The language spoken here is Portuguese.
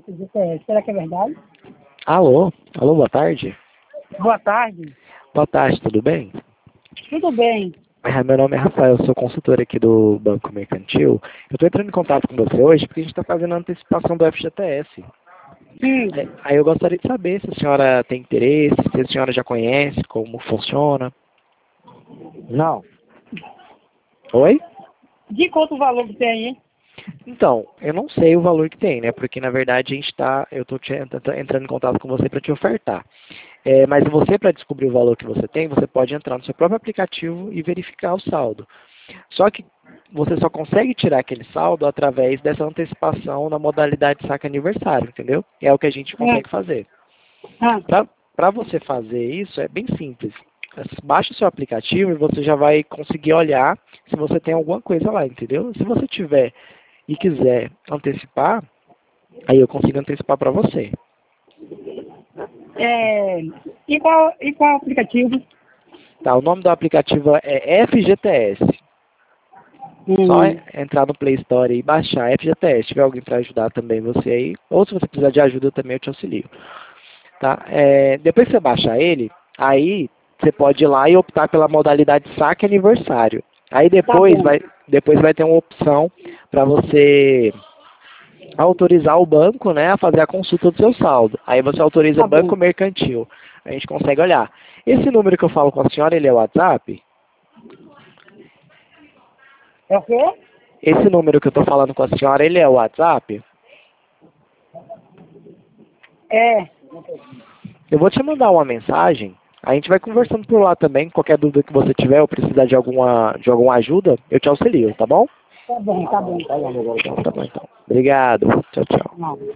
FGTS. Será que é verdade? Alô? Alô, boa tarde. Boa tarde. Boa tarde, tudo bem? Tudo bem. Meu nome é Rafael, eu sou consultor aqui do Banco Mercantil. Eu estou entrando em contato com você hoje porque a gente está fazendo a antecipação do FGTS. Aí eu gostaria de saber se a senhora tem interesse, se a senhora já conhece como funciona. Não. Oi? De quanto valor que tem aí? Então, eu não sei o valor que tem, né? Porque na verdade eu estou entrando em contato com você para te ofertar. Mas você, para descobrir o valor que você tem, você pode entrar no seu próprio aplicativo e verificar o saldo. Só que você só consegue tirar aquele saldo através dessa antecipação na modalidade saque aniversário, entendeu? É o que a gente consegue fazer. Para você fazer isso, é bem simples. Baixa o seu aplicativo e você já vai conseguir olhar se você tem alguma coisa lá, entendeu? Se você tiver e quiser antecipar, aí eu consigo antecipar para você. E qual aplicativo? Tá, o nome do aplicativo é FGTS. Só entrar no Play Store e baixar FGTS. Se tiver alguém para ajudar também você aí, ou se você precisar de ajuda também eu te auxilio. Tá? Depois que você baixar ele, aí você pode ir lá e optar pela modalidade saque aniversário. Aí depois vai ter uma opção para você autorizar o banco, né, a fazer a consulta do seu saldo. Aí você autoriza Banco Mercantil. A gente consegue olhar. Esse número que eu falo com a senhora, ele é o WhatsApp? É o quê? Esse número que eu estou falando com a senhora, ele é o WhatsApp? É. Eu vou te mandar uma mensagem. A gente vai conversando por lá também. Qualquer dúvida que você tiver ou precisar de alguma ajuda, eu te auxilio, tá bom? Tá bom, tá bom. Tá bom, então. Obrigado. Tchau, tchau. Não.